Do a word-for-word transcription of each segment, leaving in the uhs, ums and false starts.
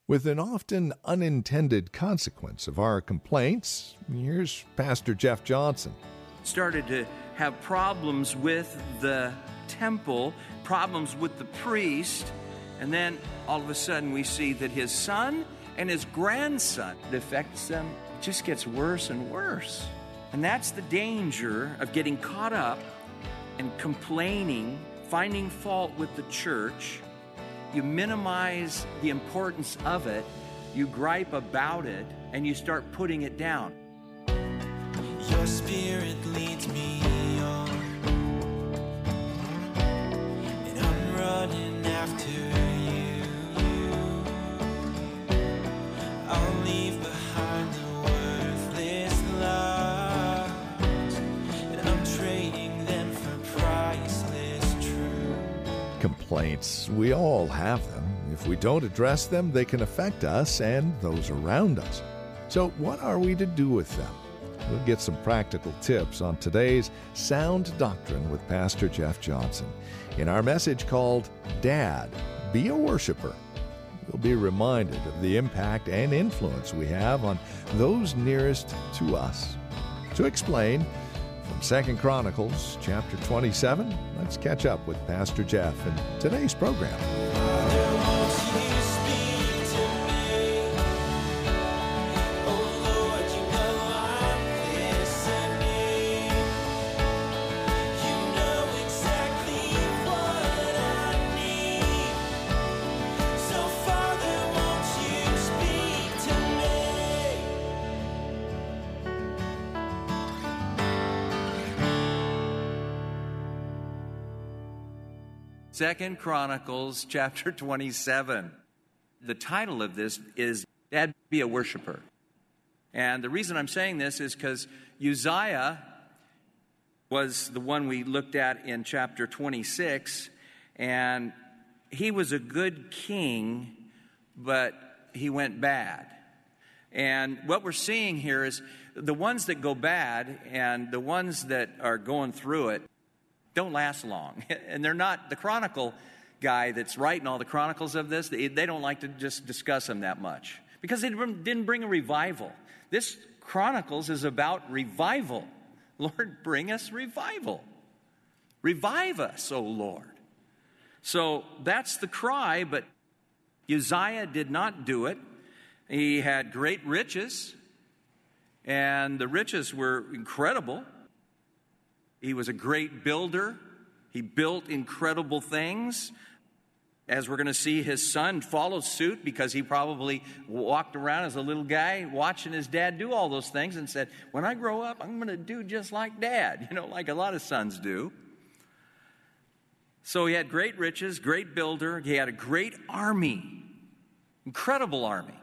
With an often unintended consequence of our complaints, here's Pastor Jeff Johnson. Started to have problems with the temple, problems with the priest, and then all of a sudden we see that his son and his grandson, it affects them, it just gets worse and worse. And that's the danger of getting caught up and complaining, finding fault with the church. You minimize the importance of it, you gripe about it, and you start putting it down. Your spirit leads me on, and I'm running after you. I'll leave behind the worthless lies, and I'm trading them for priceless truth. Complaints, we all have them. If we don't address them, they can affect us and those around us. So what are we to do with them? We'll get some practical tips on today's Sound Doctrine with Pastor Jeff Johnson in our message called Dad, Be a Worshiper. We'll be reminded of the impact and influence we have on those nearest to us. To explain, from Second Chronicles chapter twenty-seven, let's catch up with Pastor Jeff in today's program. Second Chronicles chapter twenty-seven. The title of this is Dad, Be a Worshiper. And the reason I'm saying this is because Uzziah was the one we looked at in chapter twenty-six, and he was a good king, but he went bad. And what we're seeing here is the ones that go bad and the ones that are going through it don't last long. And they're not, the chronicle guy that's writing all the chronicles of this, they, they don't like to just discuss them that much because they didn't bring a revival. This Chronicles is about revival. Lord, bring us revival. Revive us, O Lord. So that's the cry, but Uzziah did not do it. He had great riches, and the riches were incredible. He was a great builder. He built incredible things. As we're going to see, his son followed suit because he probably walked around as a little guy watching his dad do all those things and said, when I grow up, I'm going to do just like Dad, you know, like a lot of sons do. So he had great riches, great builder. He had a great army, incredible army.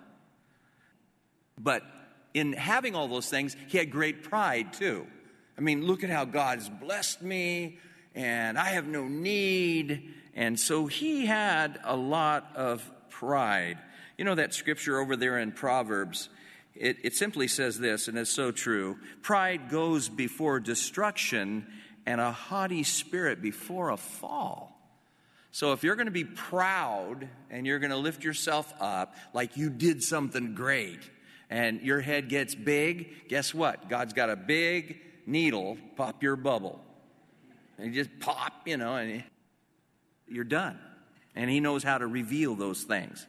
But in having all those things, he had great pride too. I mean, look at how God's blessed me, and I have no need. And so he had a lot of pride. You know that scripture over there in Proverbs, it, it simply says this, and it's so true. Pride goes before destruction, and a haughty spirit before a fall. So if you're going to be proud, and you're going to lift yourself up like you did something great, and your head gets big, guess what? God's got a big needle, pop your bubble. And you just pop, you know, and you're done. And he knows how to reveal those things.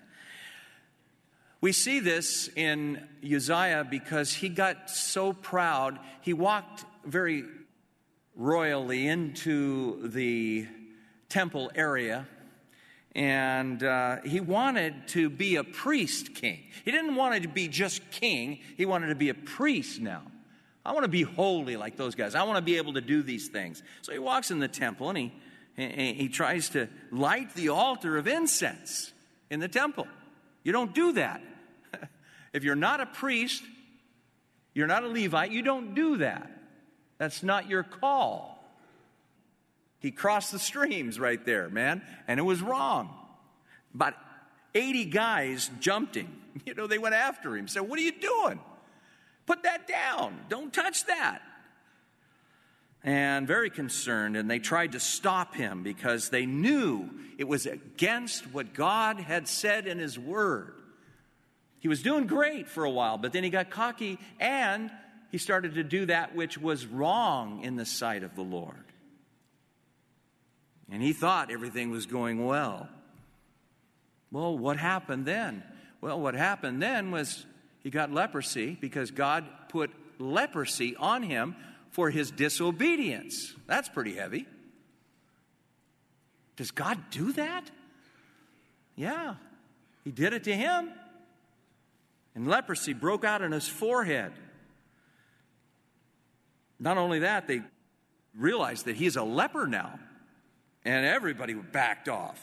We see this in Uzziah because he got so proud. He walked very royally into the temple area, and uh, he wanted to be a priest king. He didn't want to be just king. He wanted to be a priest now. I want to be holy like those guys. I want to be able to do these things. So he walks in the temple and he, he, he tries to light the altar of incense in the temple. You don't do that. If you're not a priest, you're not a Levite, you don't do that. That's not your call. He crossed the streams right there, man, and it was wrong. About eighty guys jumped him. You know, they went after him, said, what are you doing? Put that down. Don't touch that. And very concerned, and they tried to stop him because they knew it was against what God had said in his word. He was doing great for a while, but then he got cocky and he started to do that which was wrong in the sight of the Lord. And he thought everything was going well. Well, what happened then? Well, what happened then was he got leprosy because God put leprosy on him for his disobedience. That's pretty heavy. Does God do that? Yeah, he did it to him. And leprosy broke out on his forehead. Not only that, they realized that he's a leper now. And everybody backed off.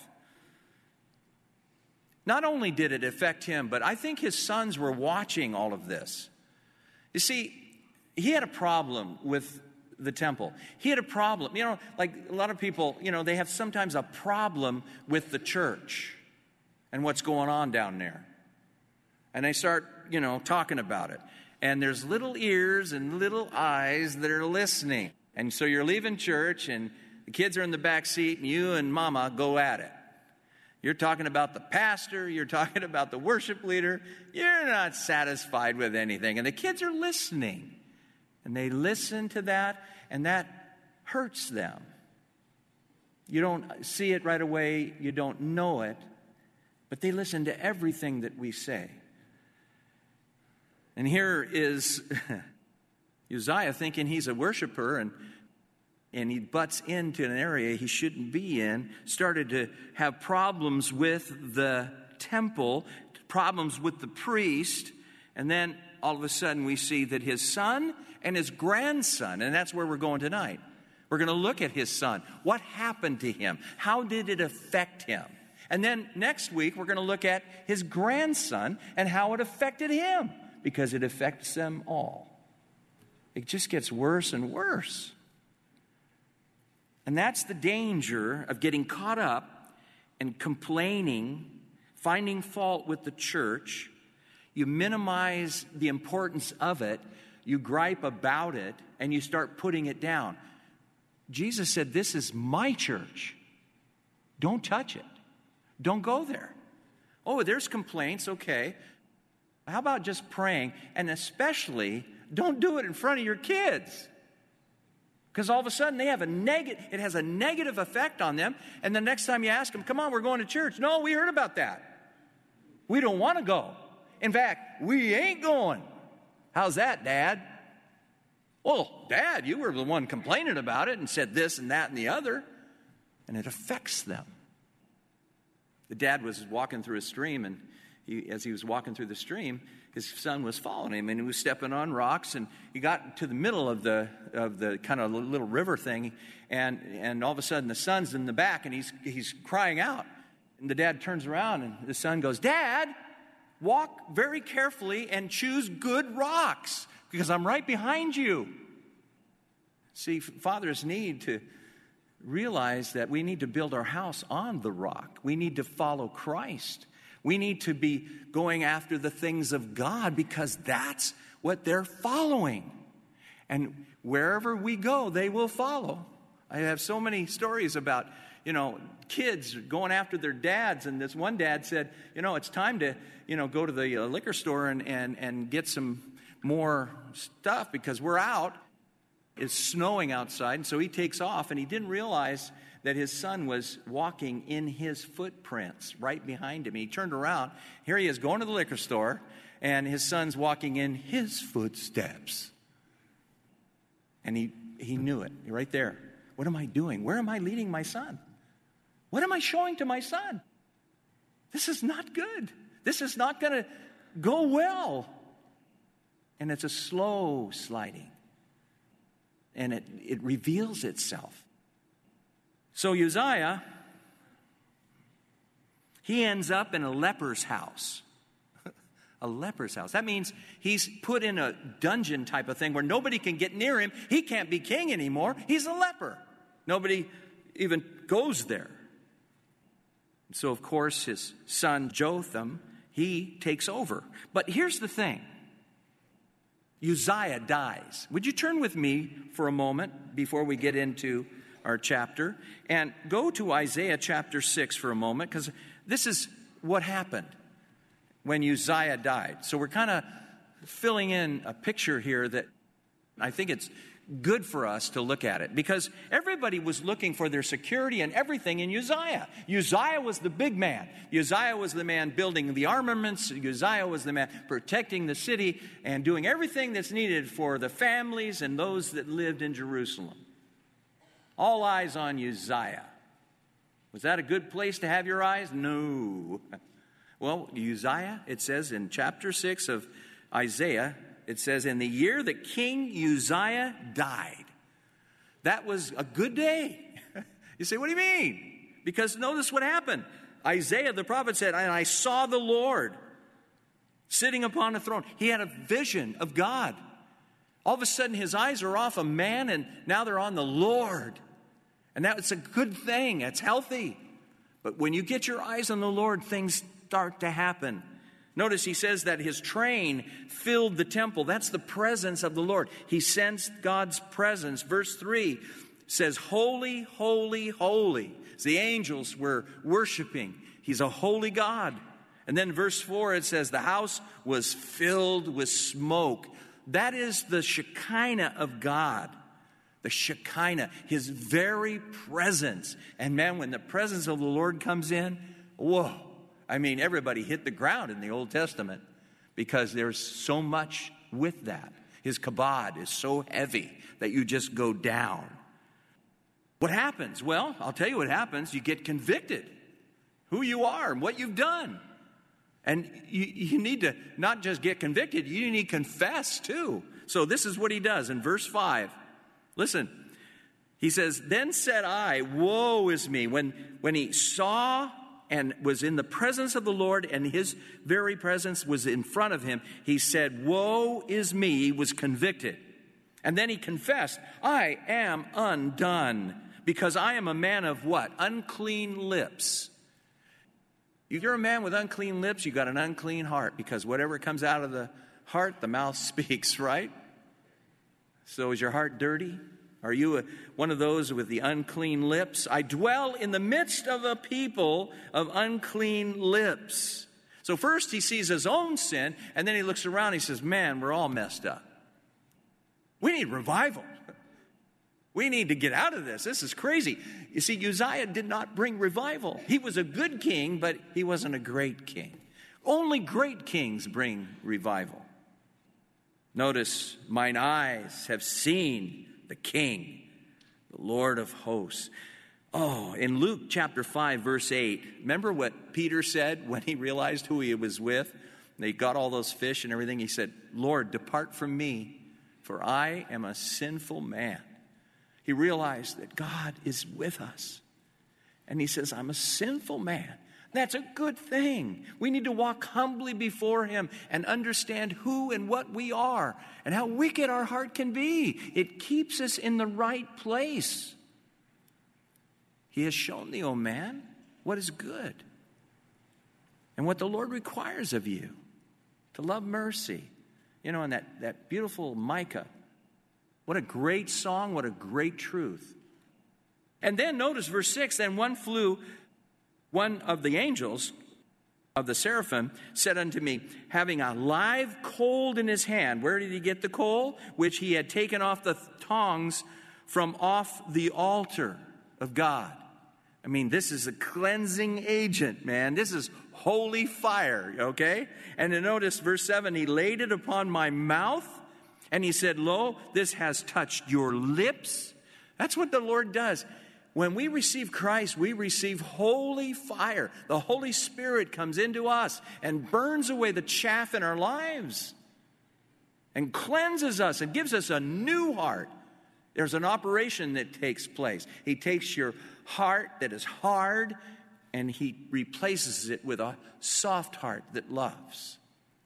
Not only did it affect him, but I think his sons were watching all of this. You see, he had a problem with the temple. He had a problem. You know, like a lot of people, you know, they have sometimes a problem with the church and what's going on down there. And they start, you know, talking about it. And there's little ears and little eyes that are listening. And so you're leaving church and the kids are in the back seat and you and mama go at it. You're talking about the pastor. You're talking about the worship leader. You're not satisfied with anything. And the kids are listening. And they listen to that, and that hurts them. You don't see it right away. You don't know it. But they listen to everything that we say. And here is Uzziah thinking he's a worshiper, and and he butts into an area he shouldn't be in, started to have problems with the temple, problems with the priest, and then all of a sudden we see that his son and his grandson, and that's where we're going tonight. We're going to look at his son. What happened to him? How did it affect him? And then next week we're going to look at his grandson and how it affected him, because it affects them all. It just gets worse and worse. And that's the danger of getting caught up and complaining, finding fault with the church. You minimize the importance of it, you gripe about it, and you start putting it down. Jesus said, this is my church. Don't touch it. Don't go there. Oh, there's complaints, okay. How about just praying? And especially, don't do it in front of your kids. Because all of a sudden they have a negative, it has a negative effect on them. And the next time you ask them, come on, we're going to church. No, we heard about that. We don't want to go. In fact, we ain't going. How's that, Dad? Well, Dad, you were the one complaining about it and said this and that and the other. And it affects them. The dad was walking through a stream, and he, as he was walking through the stream, his son was following him, and he was stepping on rocks, and he got to the middle of the of the kind of little river thing, and and all of a sudden the son's in the back, and he's he's crying out, and the dad turns around, and the son goes, Dad, walk very carefully and choose good rocks, because I'm right behind you. See, fathers need to realize that we need to build our house on the rock. We need to follow Christ. We need to be going after the things of God, because that's what they're following. And wherever we go, they will follow. I have so many stories about, you know, kids going after their dads. And this one dad said, you know, it's time to, you know, go to the uh, liquor store and, and, and get some more stuff because we're out. It's snowing outside. And so he takes off, and he didn't realize that his son was walking in his footprints right behind him. He turned around. Here he is going to the liquor store, and his son's walking in his footsteps. And he, he knew it right there. What am I doing? Where am I leading my son? What am I showing to my son? This is not good. This is not going to go well. And it's a slow sliding. And it, it reveals itself. So Uzziah, he ends up in a leper's house. A leper's house. That means he's put in a dungeon type of thing where nobody can get near him. He can't be king anymore. He's a leper. Nobody even goes there. So, of course, his son Jotham, he takes over. But here's the thing. Uzziah dies. Would you turn with me for a moment before we get into our chapter, and go to Isaiah chapter six for a moment, because this is what happened. when Uzziah died. So we're kind of filling in a picture here that I think it's good for us to look at it, because everybody was looking for their security and everything in Uzziah. Uzziah was the big man. Uzziah was the man building the armaments. Uzziah was the man protecting the city and doing everything that's needed for the families and those that lived in Jerusalem. All eyes on Uzziah. Was that a good place to have your eyes? No. Well, Uzziah, it says in chapter six of Isaiah, it says, in the year that King Uzziah died. That was a good day. You say, what do you mean? Because notice what happened. Isaiah the prophet said, and I saw the Lord sitting upon a throne. He had a vision of God. All of a sudden his eyes are off a man and now they're on the Lord. And that's a good thing. It's healthy. But when you get your eyes on the Lord, things start to happen. Notice he says that his train filled the temple. That's the presence of the Lord. He sensed God's presence. Verse three says, holy, holy, holy. As the angels were worshiping, he's a holy God. And then verse four, it says, the house was filled with smoke. That is the Shekinah of God. The Shekinah, his very presence. And man, when the presence of the Lord comes in, whoa. I mean, everybody hit the ground in the Old Testament because there's so much with that. His kabod is so heavy that you just go down. What happens? Well, I'll tell you what happens. You get convicted. Who you are and what you've done. And you, you need to not just get convicted, you need to confess too. So this is what he does in verse five. Listen. He says, then said I, woe is me. When, when he saw and was in the presence of the Lord, and his very presence was in front of him, he said, woe is me. He was convicted. And then he confessed, I am undone, because I am a man of what? Unclean lips. If you're a man with unclean lips, you got an unclean heart, because whatever comes out of the heart, the mouth speaks, right? So is your heart dirty? Are you a, one of those with the unclean lips? I dwell in the midst of a people of unclean lips. So first he sees his own sin, and then he looks around and he says, man, we're all messed up. We need revival. We need to get out of this. This is crazy. You see, Uzziah did not bring revival. He was a good king, but he wasn't a great king. Only great kings bring revival. Notice, mine eyes have seen the King, the Lord of hosts. Oh, in Luke chapter five, verse eight, remember what Peter said when he realized who he was with? They got all those fish and everything. He said, Lord, depart from me, for I am a sinful man. He realized that God is with us. And he says, I'm a sinful man. That's a good thing. We need to walk humbly before him and understand who and what we are and how wicked our heart can be. It keeps us in the right place. He has shown thee, O man, what is good and what the Lord requires of you, to love mercy. You know, and that, that beautiful Micah, what a great song, what a great truth. And then notice verse six, then one flew, one of the angels of the seraphim said unto me, having a live coal in his hand. Where did he get the coal? Which he had taken off the tongs from off the altar of God. I mean, this is a cleansing agent, man. This is holy fire, okay? And then notice verse seven, he laid it upon my mouth, and he said, lo, this has touched your lips. That's what the Lord does. When we receive Christ, we receive holy fire. The Holy Spirit comes into us and burns away the chaff in our lives and cleanses us and gives us a new heart. There's an operation that takes place. He takes your heart that is hard and he replaces it with a soft heart that loves.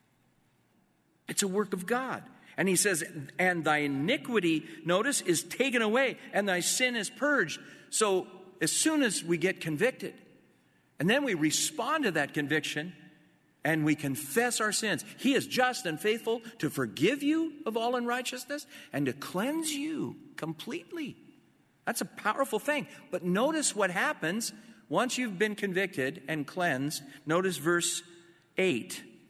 It's a work of God. And he says, and thy iniquity, notice, is taken away, and thy sin is purged. So as soon as we get convicted, and then we respond to that conviction, and we confess our sins, he is just and faithful to forgive you of all unrighteousness and to cleanse you completely. That's a powerful thing. But notice what happens once you've been convicted and cleansed. Notice verse eight.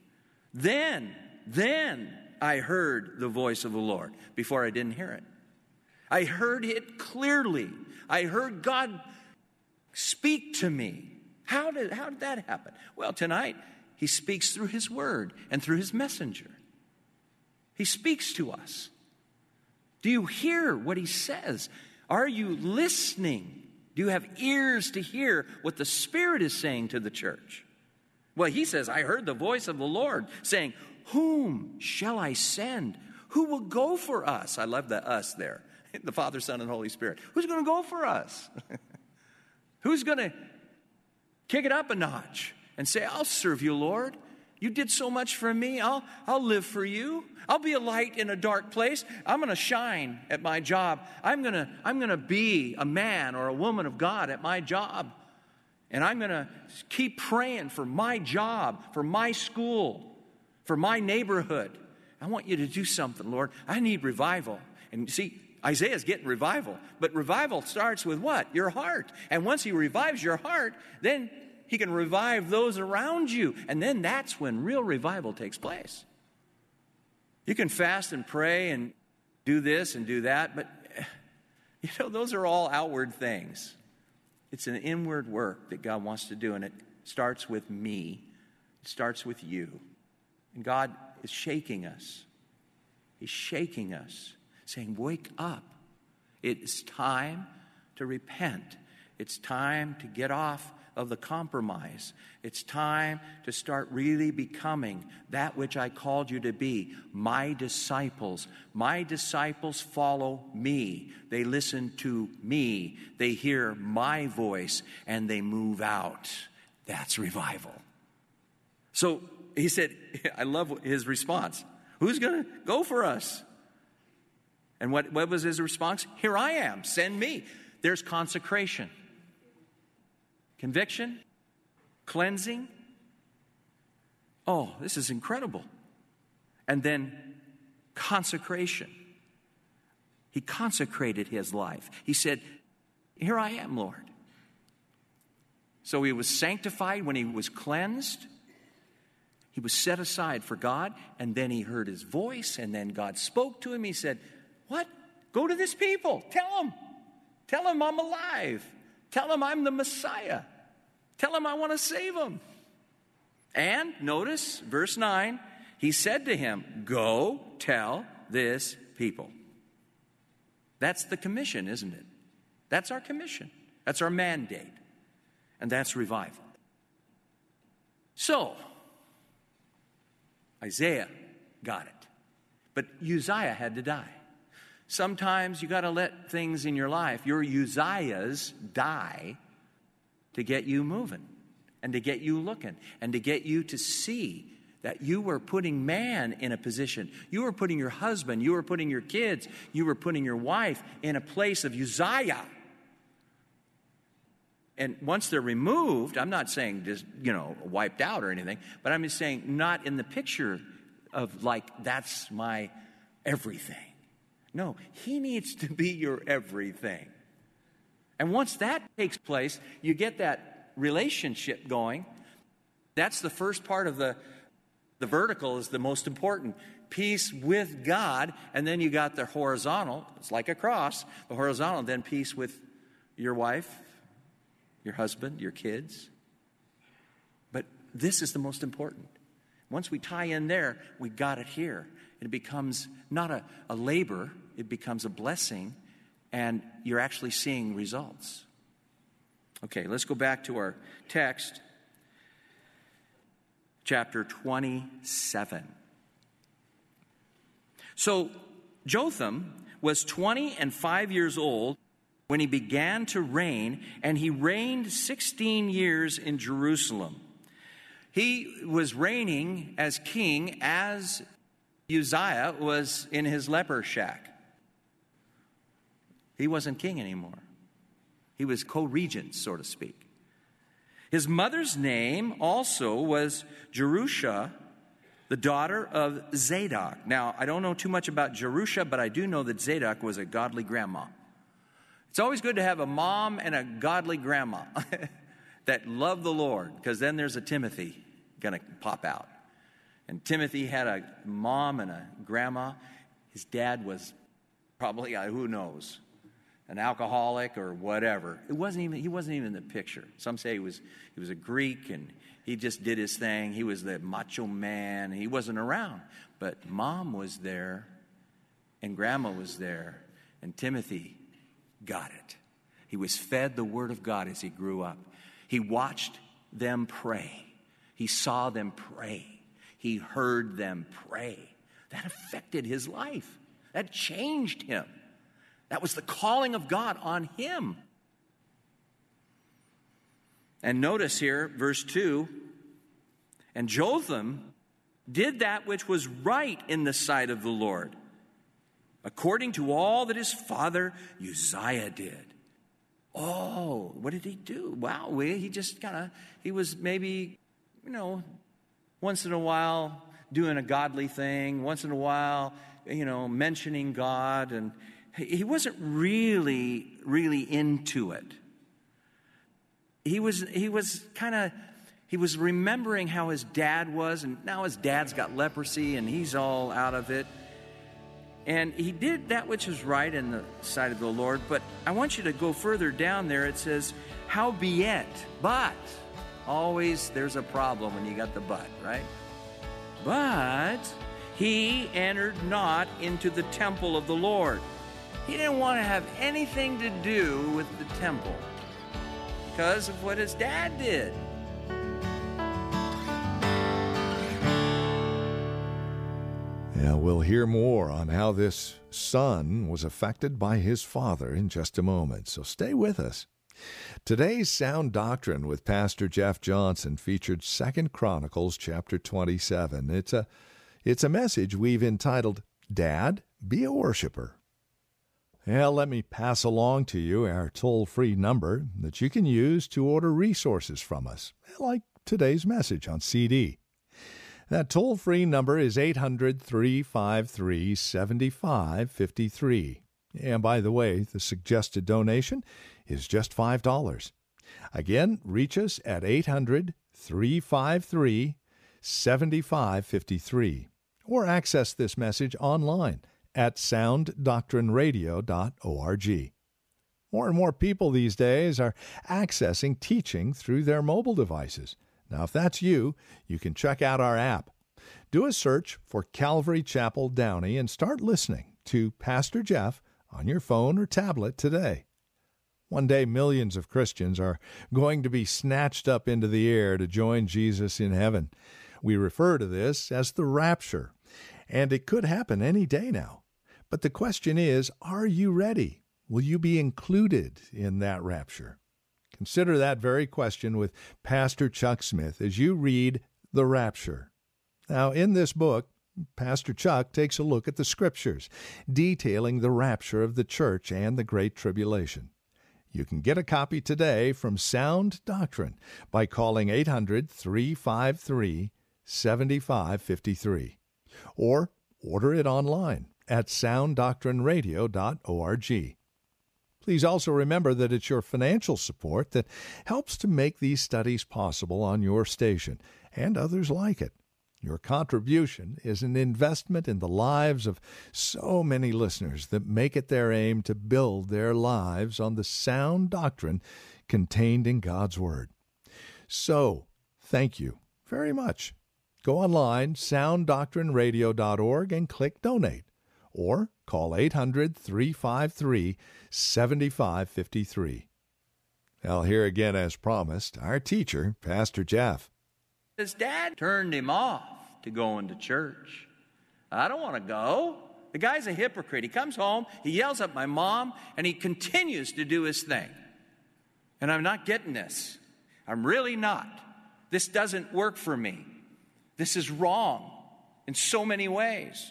Then, then I heard the voice of the Lord. Before I didn't hear it. I heard it clearly. I heard God speak to me. How did, how did that happen? Well, tonight, he speaks through his word and through his messenger. He speaks to us. Do you hear what he says? Are you listening? Do you have ears to hear what the Spirit is saying to the church? Well, he says, I heard the voice of the Lord saying, whom shall I send? Who will go for us? I love the us there. The Father, Son, and Holy Spirit. Who's going to go for us? Who's going to kick it up a notch and say, I'll serve you, Lord. You did so much for me. I'll, I'll live for you. I'll be a light in a dark place. I'm going to shine at my job. I'm going to, I'm going to be a man or a woman of God at my job. And I'm going to keep praying for my job, for my school, for my neighborhood. I want you to do something, Lord. I need revival. And see, Isaiah's getting revival. But revival starts with what? Your heart. And once he revives your heart, then he can revive those around you. And then that's when real revival takes place. You can fast and pray and do this and do that, but you know, those are all outward things. It's an inward work that God wants to do, and it starts with me. It starts with you. And God is shaking us. He's shaking us, saying, wake up. It's time to repent. It's time to get off of the compromise. It's time to start really becoming that which I called you to be, my disciples. My disciples follow me. They listen to me. They hear my voice, and they move out. That's revival. So he said, I love his response. Who's going to go for us? And what, what was his response? Here I am. Send me. There's consecration. Conviction, cleansing. Oh, this is incredible. And then consecration. He consecrated his life. He said, here I am, Lord. So he was sanctified when he was cleansed. He was set aside for God, and then he heard his voice, and then God spoke to him. He said, what? Go to this people. Tell them. Tell them I'm alive. Tell them I'm the Messiah. Tell them I want to save them. And notice, verse nine, he said to him, go tell this people. That's the commission, isn't it? That's our commission. That's our mandate. And that's revival. So, Isaiah got it. But Uzziah had to die. Sometimes you got to let things in your life, your Uzziahs, die to get you moving and to get you looking and to get you to see that you were putting man in a position. You were putting your husband, you were putting your kids, you were putting your wife in a place of Uzziah. And once they're removed, I'm not saying just, you know, wiped out or anything, but I'm just saying not in the picture of like, that's my everything. No, he needs to be your everything. And once that takes place, you get that relationship going. That's the first part of the, the vertical is the most important. Peace with God, and then you got the horizontal. It's like a cross. The horizontal, then peace with your wife, your husband, your kids. But this is the most important. Once we tie in there, we got it here. It becomes not a, a labor, it becomes a blessing, and you're actually seeing results. Okay, let's go back to our text, chapter twenty-seven. So Jotham was twenty and five years old when he began to reign, and he reigned sixteen years in Jerusalem. He was reigning as king as Uzziah was in his leper shack. He wasn't king anymore. He was co-regent, so to speak. His mother's name also was Jerusha, the daughter of Zadok. Now, I don't know too much about Jerusha, but I do know that Zadok was a godly grandma. It's always good to have a mom and a godly grandma that love the Lord, because then there's a Timothy going to pop out. And Timothy had a mom and a grandma. His dad was probably, uh, who knows, an alcoholic or whatever. It wasn't even, he wasn't even in the picture. Some say he was, he was a Greek and he just did his thing. He was the macho man. He wasn't around. But mom was there and grandma was there. And Timothy got it. He was fed the word of God as he grew up. He watched them pray. He saw them pray. He heard them pray. That affected his life. That changed him. That was the calling of God on him. And notice here, verse two, and Jotham did that which was right in the sight of the Lord, according to all that his father Uzziah did. Oh, what did he do? Wow, he just kind of, he was maybe, you know, once in a while doing a godly thing, once in a while, you know, mentioning God, and he wasn't really, really into it. He was, he was kind of, he was remembering how his dad was, and now his dad's got leprosy, and he's all out of it. And he did that which was right in the sight of the Lord. But I want you to go further down there. It says, howbeit, but, always there's a problem when you got the but, right? But he entered not into the temple of the Lord. He didn't want to have anything to do with the temple because of what his dad did. Yeah, we'll hear more on how this son was affected by his father in just a moment, so stay with us. Today's Sound Doctrine with Pastor Jeff Johnson featured Second Chronicles chapter twenty-seven. It's a, it's a message we've entitled, Dad, Be a Worshiper. Well, let me pass along to you our toll-free number that you can use to order resources from us, like today's message on C D. That toll-free number is eight hundred, three five three, seven five five three. And by the way, the suggested donation is just five dollars. Again, reach us at eight hundred, three five three, seven five five three. Or access this message online at sound doctrine radio dot org. More and more people these days are accessing teaching through their mobile devices. Now, if that's you, you can check out our app. Do a search for Calvary Chapel Downey and start listening to Pastor Jeff on your phone or tablet today. One day, millions of Christians are going to be snatched up into the air to join Jesus in heaven. We refer to this as the rapture, and it could happen any day now. But the question is, are you ready? Will you be included in that rapture? Consider that very question with Pastor Chuck Smith as you read The Rapture. Now, in this book, Pastor Chuck takes a look at the Scriptures, detailing the rapture of the church and the Great Tribulation. You can get a copy today from Sound Doctrine by calling eight hundred, three five three, seven five five three, or order it online at sound doctrine radio dot org. Please also remember that it's your financial support that helps to make these studies possible on your station and others like it. Your contribution is an investment in the lives of so many listeners that make it their aim to build their lives on the sound doctrine contained in God's Word. So, thank you very much. Go online, sound doctrine radio dot org, and click Donate. Or call eight hundred, three five three, seven five five three. Well, here again, as promised, our teacher, Pastor Jeff. His dad turned him off to going to church. I don't want to go. The guy's a hypocrite. He comes home, he yells at my mom, and he continues to do his thing. And I'm not getting this. I'm really not. This doesn't work for me. This is wrong in so many ways.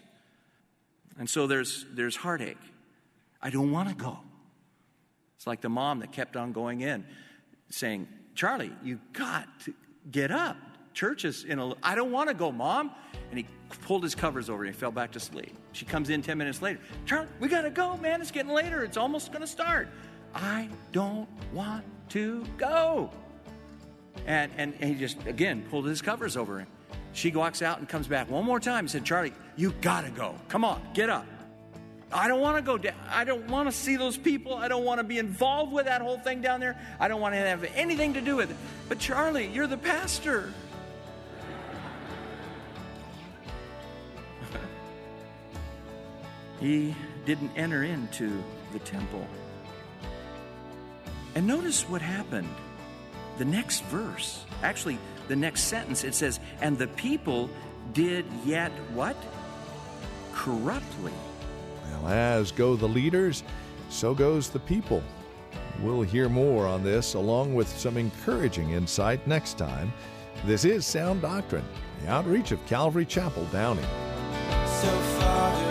And so there's there's heartache. I don't want to go. It's like the mom that kept on going in, saying, Charlie, you got to get up. Church is in a... I don't want to go, Mom. And he pulled his covers over and he fell back to sleep. She comes in ten minutes later. Charlie, we got to go, man. It's getting later. It's almost going to start. I don't want to go. And, and he just, again, pulled his covers over him. She walks out and comes back one more time and said, Charlie, you gotta go. Come on, get up. I don't want to go down. I don't want to see those people. I don't want to be involved with that whole thing down there. I don't want to have anything to do with it. But Charlie, you're the pastor. He didn't enter into the temple. And notice what happened. The next verse, actually the next sentence, it says, and the people did yet what? Corruptly. Well, as go the leaders, so goes the people. We'll hear more on this along with some encouraging insight next time. This is Sound Doctrine, the outreach of Calvary Chapel, Downey. So Father,